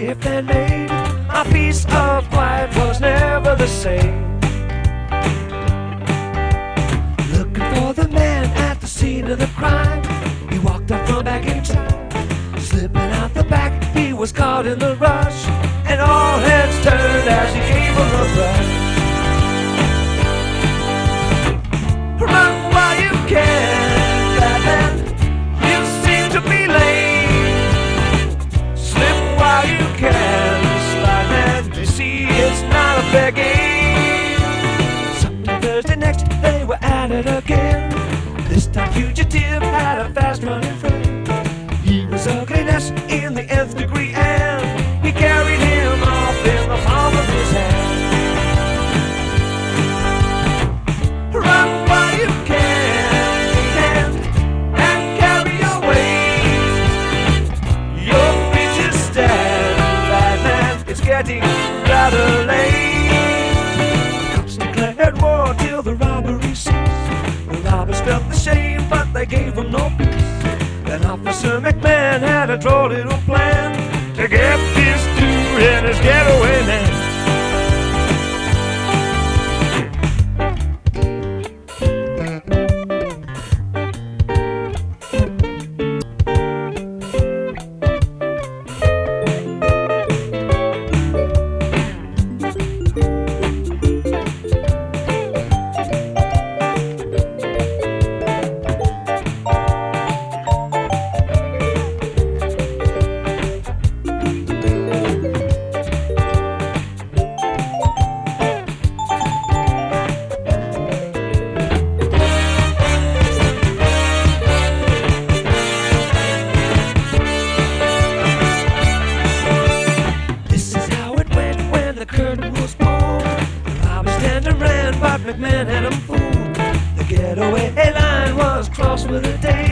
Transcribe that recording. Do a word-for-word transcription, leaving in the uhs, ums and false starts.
if they made, my peace of quiet was never the same. Looking for the man at the scene of the crime, he walked up from back in time. Slipping out the back, he was caught in the rush, and all heads turned as he gave him a brush. Run while you can, Batman, you seem to be late. Slip while you can, slide man, you see it's not a fair game. Sunday, Thursday next, they were at it again. This time Fugitive had a fast running friend. He was ugliness in the nth degree, and he carried him off in the palm of his hand. Run while you can, and carry your weight. Your features stand, Batman, it's getting rather late. Cops declared war till the robbery ceased. The robbers felt the shame, but they gave them no peace. Then Officer McMahon had a droll little plan to get this dude and his getaway man. McMahon had him fooled. The getaway line was crossed with a date.